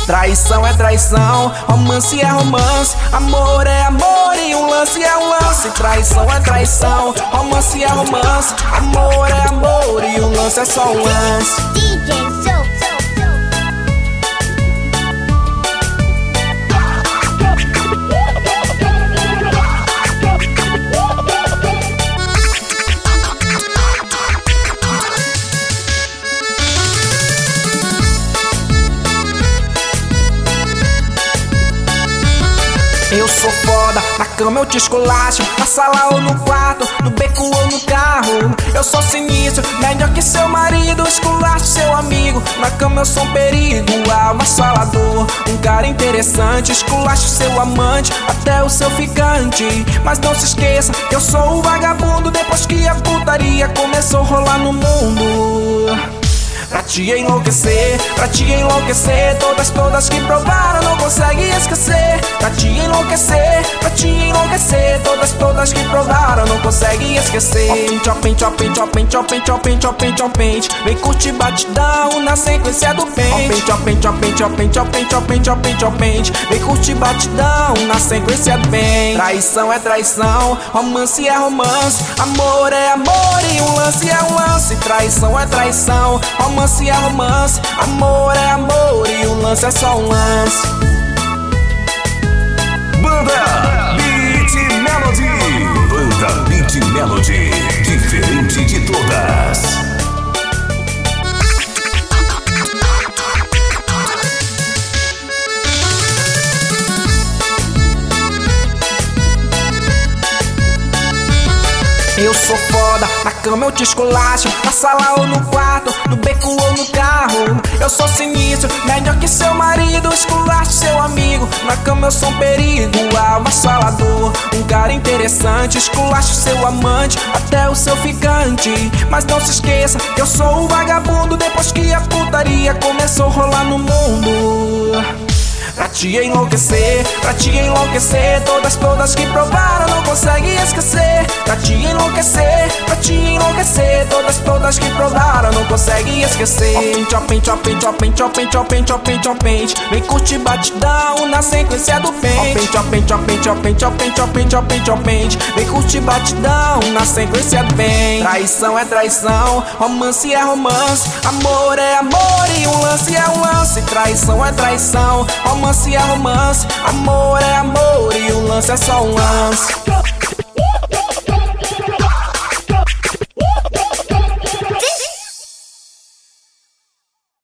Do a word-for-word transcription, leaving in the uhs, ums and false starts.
Traição é traição, romance é romance, amor é amor e um lance é um lance. Traição é traição, romance é romance, amor é amor e um lance é só um lance. D J Soul. Eu sou foda, na cama eu te esculacho, na sala ou no quarto, no beco ou no carro. Eu sou sinistro, melhor que seu marido, esculacho seu amigo. Na cama eu sou um perigo, avassalador, um cara interessante. Esculacho seu amante, até o seu ficante. Mas não se esqueça que eu sou o vagabundo, depois que a putaria começou a rolar no mundo. Pra te enlouquecer, pra te enlouquecer, todas, todas que provaram não conseguem esquecer. Pra te enlouquecer, pra te enlouquecer, todas, todas que provaram não conseguem esquecer. Chopin, chopin, chopin, chopin, chopin, chopin, chopin, vem curtir batidão na sequência do pente. Chopin, chopin, chopin, chopin, chopin, chopin, chopin, vem curtir batidão na sequência do pente. Traição é traição, romance é romance, amor é amor e um lance é um lance. Traição é traição, romance é romance, amor é amor e o lance é só um lance. Banda Beat Melody. Banda Beat Melody, diferente de todas. Eu sou foda, na cama eu te esculacho, na sala ou no quarto, no beco ou no carro. Eu sou sinistro, melhor que seu marido, esculacho seu amigo. Na cama eu sou um perigo, avassalador, um cara interessante. Esculacho seu amante, até o seu ficante. Mas não se esqueça que eu sou o vagabundo, depois que a putaria começou a rolar no mundo. Pra te enlouquecer, pra te enlouquecer, todas, todas que provaram não conseguem esquecer. Pra te enlouquecer, pra te enlouquecer, todas, todas que provaram não conseguem esquecer. Chopin, chopin, chopin, chopin, chopin, chopin, chopin, vem curtir batidão na sequência do pente. Chopin, chopin, chopin, chopin, chopin, chopin, chopin, vem curtir batidão na sequência do pente. Traição é traição, romance é romance, amor é amor e um lance é um lance. Traição é traição, romance é romance, amor é amor e o lance é só um lance.